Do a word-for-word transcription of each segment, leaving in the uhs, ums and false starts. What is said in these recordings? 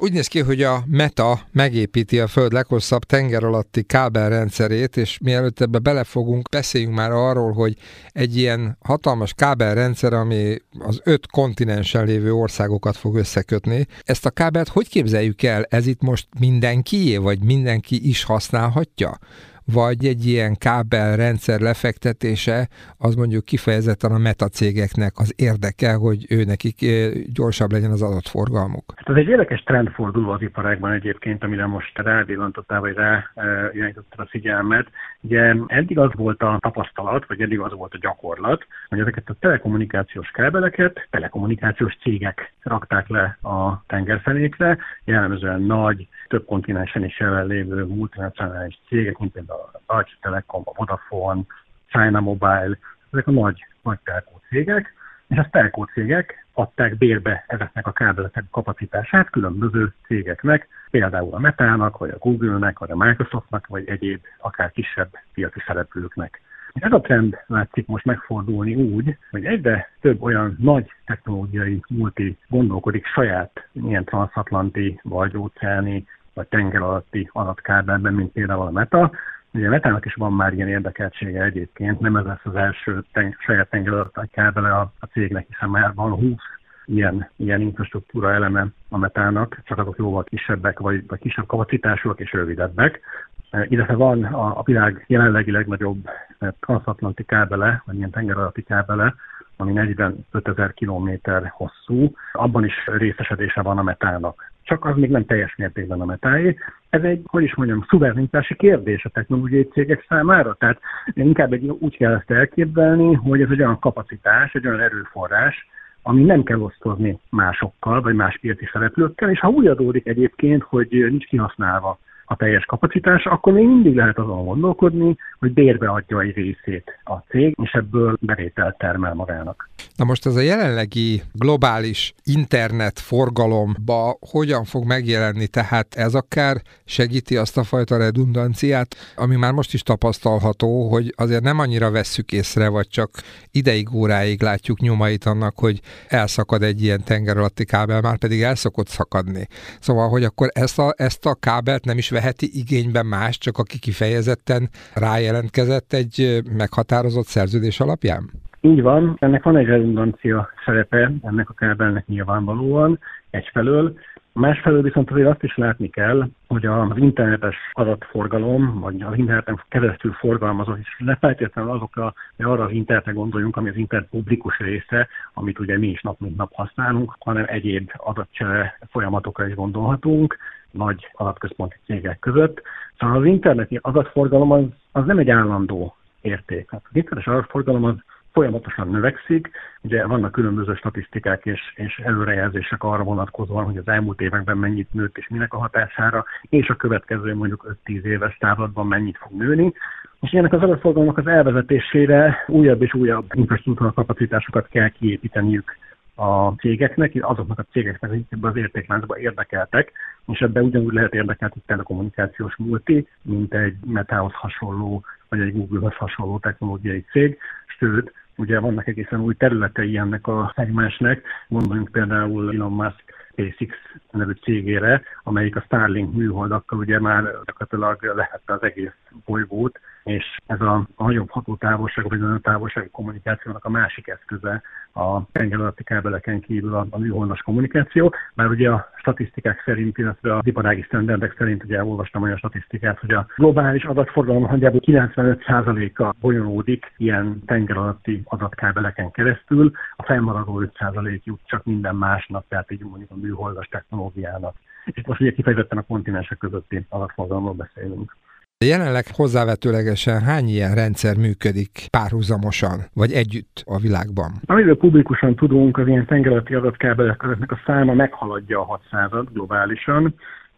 Úgy néz ki, hogy a Meta megépíti a Föld leghosszabb tenger alatti kábelrendszerét, és mielőtt ebbe belefogunk, beszéljünk már arról, hogy egy ilyen hatalmas kábelrendszer, ami az öt kontinensen lévő országokat fog összekötni. Ezt a kábelt hogy képzeljük el? Ez itt most mindenkié, vagy mindenki is használhatja? Vagy egy ilyen kábelrendszer lefektetése, az mondjuk kifejezetten a Meta cégeknek az érdeke, hogy ő nekik gyorsabb legyen az adatforgalmuk? Hát ez egy érdekes trendforduló az iparágban egyébként, amire most rávillantottál, vagy rá irányítottál a figyelmet. Ugye eddig az volt a tapasztalat, vagy eddig az volt a gyakorlat, hogy ezeket a telekommunikációs kábeleket telekommunikációs cégek rakták le a tengerfenékre, jellemzően nagy, több kontinensen is jelenlévő multinacionális cégek, mint például a Deutsche Telekom, a Vodafone, China Mobile, ezek a nagy, nagy telkó cégek, és a telkó cégek adták bérbe ezeknek a kábeleknek a kapacitását különböző cégeknek, például a Metának, vagy a Google-nek, vagy a Microsoftnak, vagy egyéb, akár kisebb piaci szereplőknek. Ez a trend látszik most megfordulni úgy, hogy egyre több olyan nagy technológiai multi gondolkodik saját ilyen transatlanti, vagy óceáni, vagy tenger alatti adatkábelben, mint például a Meta. Ugye a Metának is van már ilyen érdekeltsége egyébként, nem ez lesz az első ten- saját tenger alatti kábele a, a cégnek, hiszen már van húsz ilyen, ilyen infrastruktúra eleme a Metának, csak azok jóval kisebbek, vagy, vagy kisebb kapacitásúak és rövidebbek. Illetve van a, a világ jelenlegi legnagyobb transatlanti kábele, vagy ilyen tenger alatti kábele, ami negyvenötezer kilométer hosszú, abban is részesedése van a Metának. Csak az még nem teljes mértékben a Metáé. Ez egy, hogy is mondjam, szuverenitási kérdés a technológiai cégek számára. Tehát inkább egy, úgy kell ezt elképzelni, hogy ez egy olyan kapacitás, egy olyan erőforrás, ami nem kell osztozni másokkal, vagy más piaci szereplőkkel, és ha úgy adódik egyébként, hogy nincs kihasználva a teljes kapacitás, akkor még mindig lehet azon gondolkodni, hogy bérbe adja egy részét a cég, és ebből bevételt termel magának. Na most ez a jelenlegi globális internet forgalomba hogyan fog megjelenni? Tehát ez akár segíti azt a fajta redundanciát, ami már most is tapasztalható, hogy azért nem annyira vesszük észre, vagy csak ideig, óráig látjuk nyomait annak, hogy elszakad egy ilyen tenger alatti kábel, már pedig el szokott szakadni. Szóval, hogy akkor ezt a, ezt a kábelt nem is veheti igénybe más, csak aki kifejezetten rájelentkezett egy meghatározott szerződés alapján? Így van, ennek van egy redundancia szerepe, ennek a kábelnek nyilvánvalóan egyfelől. Másfelől viszont azért azt is látni kell, hogy az internetes adatforgalom, vagy az interneten keresztül forgalmazott, és ne feltétlenül azokra, hogy arra az internetre gondoljunk, ami az internet publikus része, amit ugye mi is nap mint nap használunk, hanem egyéb adatcsere folyamatokra is gondolhatunk, nagy adatközponti cégek között. Szóval az interneti adatforgalom az, az nem egy állandó érték. Az internetes adatforgalom az folyamatosan növekszik. Ugye vannak különböző statisztikák és, és előrejelzések arra vonatkozóan, hogy az elmúlt években mennyit nőtt és minek a hatására, és a következő mondjuk öt-tíz éves távlatban mennyit fog nőni. És ennek az adatforgalomnak az elvezetésére újabb és újabb infrastruktúra kapacitásokat kell kiépíteniük a cégeknek, azoknak a cégeknek, akik ebben az értékláncban érdekeltek, és ebben ugyanúgy lehet érdekelt egy telekommunikációs multi, mint egy Metahoz hasonló, vagy egy Google-hoz hasonló technológiai cég, sőt, ugye vannak egészen új területei ennek a szegmensnek, gondoljunk például Elon Musk SpaceX nevű cégére, amelyik a Starlink műholdakkal ugye már gyakorlatilag lehette az egész bolygót, és ez a, a nagyobb hatótávolság, vagy a távolsági kommunikációnak a másik eszköze a tenger alatti kábeleken kívül a, a műholdas kommunikáció. Már ugye a statisztikák szerint, illetve az iparági sztenderdek szerint ugye olvastam olyan statisztikát, hogy a globális adatforgalom nagyjából kilencvenöt százaléka bonyolódik ilyen tenger alatti adatkábeleken keresztül, a fennmaradó öt százalék jut csak minden másnak, tehát így mondjuk a műholdas technológiának. És most ugye kifejezetten a kontinensek közötti adatforgalomról beszélünk. Jelenleg hozzávetőlegesen hány ilyen rendszer működik párhuzamosan, vagy együtt a világban? Amiről publikusan tudunk, az ilyen tengeralatti adatkábeleknek a száma meghaladja a hatszázat globálisan,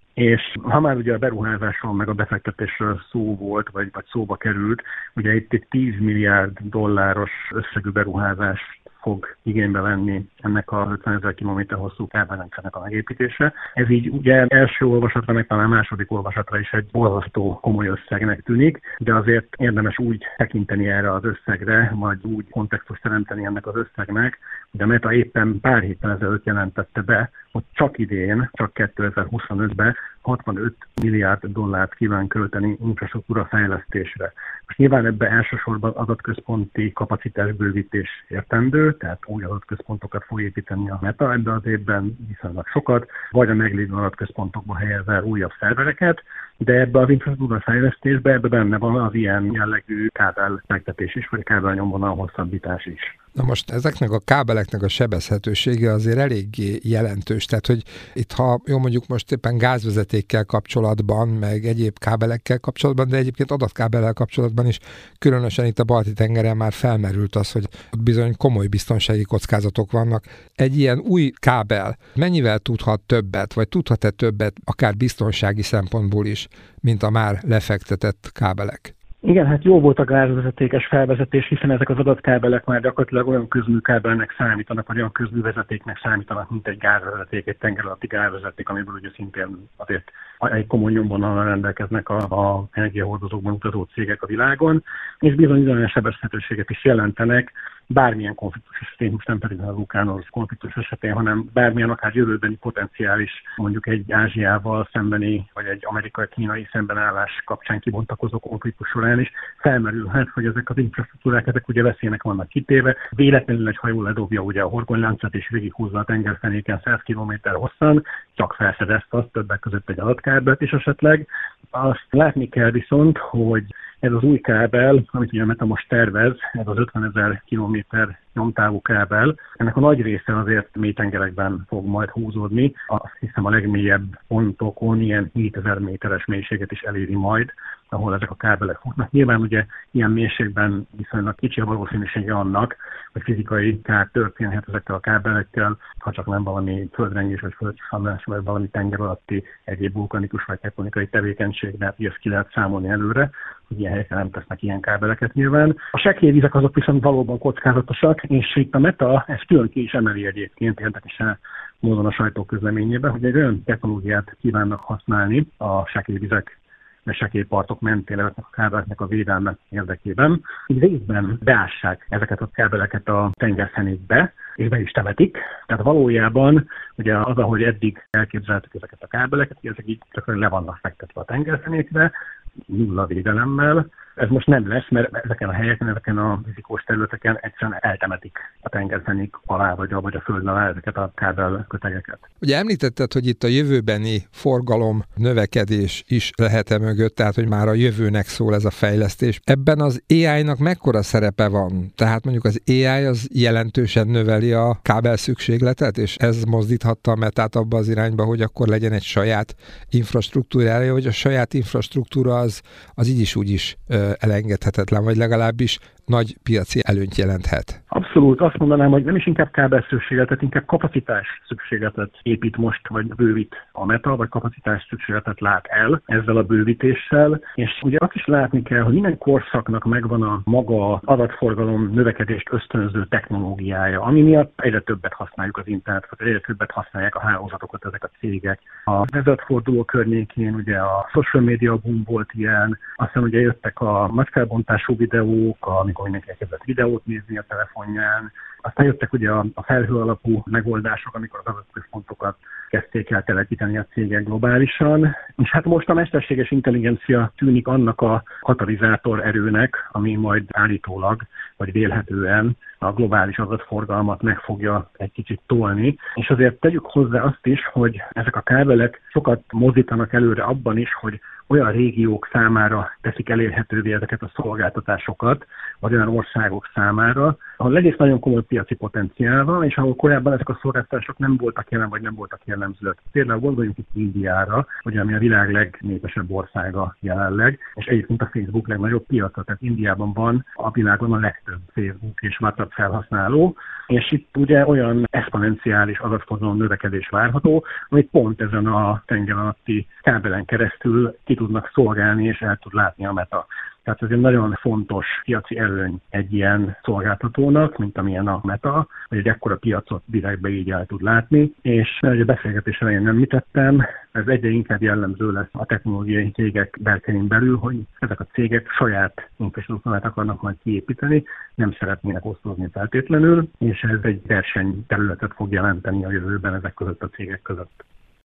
és ha már ugye a beruházásról meg a befektetésről szó volt, vagy, vagy szóba került, ugye itt egy tíz milliárd dolláros összegű beruházás fog igénybe venni ennek a ötvenezer kilométer hosszú kábelrendszernek a megépítése. Ez így ugye első olvasatra, meg talán második olvasatra is egy borzasztó komoly összegnek tűnik, de azért érdemes úgy tekinteni erre az összegre, vagy úgy kontextust teremteni ennek az összegnek, de Meta éppen pár héttel ezelőtt jelentette be, hogy csak idén, csak kétezer-huszonötben hatvanöt milliárd dollárt kíván költeni infrastruktúra fejlesztésre. Most nyilván ebbe elsősorban adatközponti kapacitásbővítés értendő, tehát új adatközpontokat fog építeni a Meta ebben az évben viszonylag sokat, vagy a meglévő adatközpontokba helyezve újabb szervereket, de ebbe az infrastruktúra fejlesztésbe ebbe benne van az ilyen jellegű kábel megtetés is, vagy kábelnyomvonal hosszabbítás is. Na most ezeknek a kábeleknek a sebezhetősége azért eléggé jelentős, tehát hogy itt ha jó mondjuk most éppen gázvezetékkel kapcsolatban, meg egyéb kábelekkel kapcsolatban, de egyébként adatkábellel kapcsolatban is, különösen itt a Balti-tengeren már felmerült az, hogy ott bizony komoly biztonsági kockázatok vannak. Egy ilyen új kábel mennyivel tudhat többet, vagy tudhat-e többet akár biztonsági szempontból is, mint a már lefektetett kábelek? Igen, hát jó volt a gázvezetékes felvezetés, hiszen ezek az adatkábelek már gyakorlatilag olyan közműkábelnek számítanak, vagy olyan közművezetéknek számítanak, mint egy gázvezeték, egy tenger alatti gázvezeték, amiből ugye szintén azért egy komoly nyomvonalra rendelkeznek a, a energiahordozókban utazó cégek a világon, és bizony bizonyos sebezhetőséget is jelentenek, bármilyen konfliktus esetén, most nem pedig a ukrán-orosz konfliktus esetén, hanem bármilyen akár jövőbeni potenciális, mondjuk egy Ázsiával szembeni, vagy egy amerikai-kínai szembenállás kapcsán kibontakozó konfliktus során is felmerülhet, hogy ezek az infrastruktúrák, ezek ugye veszélynek vannak kitéve. Véletlenül egy hajó ledobja ugye a horgonyláncát és végighúzza a tengerfenéken száz kilométer hosszan, csak felfedezte azt, többek között egy adatkábelt is esetleg. Azt látni kell viszont, hogy ez az új kábel, amit ugye a Meta most tervez, ez az ötvenezer kilométer nyomtávú kábel, ennek a nagy része azért mélytengerekben fog majd húzódni. Azt hiszem a legmélyebb pontokon ilyen hétezer méteres mélységet is eléri majd, ahol ezek a kábelek futnak. Nyilván ugye ilyen mélységben viszonylag kicsi a valószínűsége annak, hogy fizikai kár történhet ezekkel a kábelekkel, ha csak nem valami földrengés vagy földcsuhanás, vagy valami tenger alatti egyéb vulkanikus vagy tektonikai tevékenység, de ezt ki lehet számolni előre, hogy ilyen helyeken nem tesznek ilyen kábeleket nyilván. A sekélyvizek azok viszont valóban kockázatosak, és itt a Meta ezt külön ki is emeli egyébként érdekesen módon a sajtóközleményében, hogy egy olyan technológiát kívánnak használni a sekélyvizek a sekélypartok mentén ezeknek a kábeleknek a védelme érdekében. Így részben beássák ezeket a kábeleket a tengerfenékbe, és be is temetik. Tehát valójában ugye az, ahogy eddig elképzeltük ezeket a kábeleket, ezek így csak le vannak fektetve a tengerfenékre, nulla védelemmel. Ez most nem lesz, mert ezeken a helyeken, ezeken a fizikós területeken egyszerűen eltemetik a tengerfenék alá, vagy a, vagy a föld alá ezeket a kábel kötegeket. Ugye említetted, hogy itt a jövőbeni forgalom növekedés is lehet-e mögött, tehát hogy már a jövőnek szól ez a fejlesztés. Ebben az á í-nak mekkora szerepe van? Tehát mondjuk az á í az jelentősen növeli a kábel szükségletet, és ez mozdíthatta a Metát abba az irányba, hogy akkor legyen egy saját infrastruktúrája, hogy a saját infrastruktúra az, az így is úgy is elengedhetetlen, vagy legalábbis nagy piaci előnyt jelenthet. Abszolút, azt mondanám, hogy nem is inkább kábel szükségletet, inkább kapacitás szükségletet épít most, vagy bővít a Meta, vagy kapacitás szükségletet lát el ezzel a bővítéssel, és ugye azt is látni kell, hogy minden korszaknak megvan a maga adatforgalom növekedést ösztönző technológiája, ami miatt egyre többet használjuk az internetet, egyre többet használják a hálózatokat ezek a cégek. A ezredforduló környékén ugye a social media boom volt ilyen, aztán ugye jöttek a nagyfelbontású videók, amikor mindenki elkezdett videót nézni a telefonján. Aztán jöttek ugye a, a felhő alapú megoldások, amikor az adatközpontokat kezdték el telepíteni a cégek globálisan. És hát most a mesterséges intelligencia tűnik annak a katalizátor erőnek, ami majd állítólag, vagy vélhetően a globális adatforgalmat meg fogja egy kicsit tolni. És azért tegyük hozzá azt is, hogy ezek a kábelek sokat mozdítanak előre abban is, hogy olyan régiók számára teszik elérhetővé ezeket a szolgáltatásokat, vagy olyan országok számára, ahol egész nagyon komoly piaci potenciál van, és ahol korábban ezek a szolgáltatások nem voltak jelen, vagy nem voltak jellemzőek. Például gondoljunk itt Indiára, ugye, ami a világ legnépesebb országa jelenleg, és egyébként a Facebook legnagyobb piaca, tehát Indiában van a világon a legtöbb Facebook és WhatsApp felhasználó, és itt ugye olyan exponenciális adatforgalom növekedés várható, amit pont ezen a tenger alatti kábelen keresztül ki tudnak szolgálni, és el tud látni a Meta. Tehát ez egy nagyon fontos piaci előny egy ilyen szolgáltatónak, mint amilyen a Meta, hogy egy ekkora piacot direktbe így el tud látni, és ahogy a beszélgetés elején említettem, ez egyre inkább jellemző lesz a technológiai cégek berkein belül, hogy ezek a cégek saját infrastruktúrát akarnak majd kiépíteni, nem szeretnének osztozni feltétlenül, és ez egy versenyterületet fog jelenteni a jövőben ezek között a cégek között.